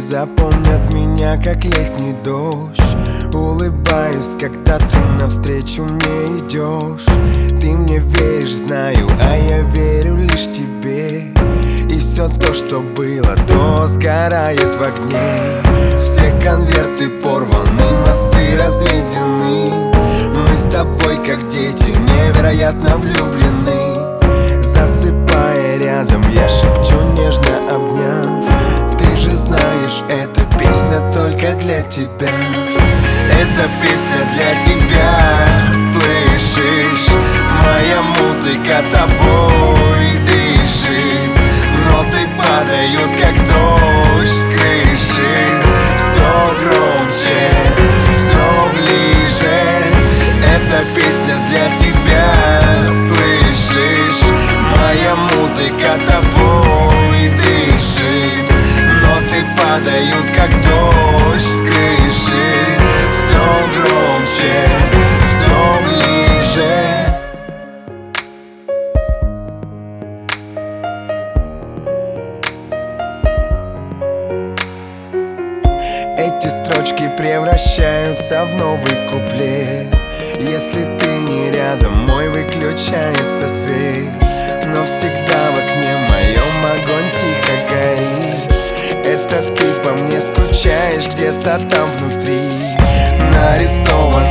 запомнят меня, как летний дождь. Улыбаюсь, когда ты навстречу мне идешь. Ты мне веришь, знаю, а я верю лишь тебе. И все то, что было, то сгорает в огне. Все конверты порваны, мосты разведены. Мы с тобой, как дети, невероятно влюблены. Засыпая рядом, я шепчу, нежно обняв: ты же знаешь, эта песня только для тебя. Эта песня для тебя, слышишь? Моя музыка тобой дышит. Ноты падают, как дождь с крыши. Все громче, все ближе. Эта песня для тебя, слышишь? Моя музыка тобой дышит. Ноты падают, как дождь с крыши. Все громче, все ближе. Эти строчки превращаются в новый куплет. Если ты не рядом, мой выключается свет. Но всегда в окне моем огонь тихо горит. Это ты по мне скучаешь где-то там внутри. Нарисован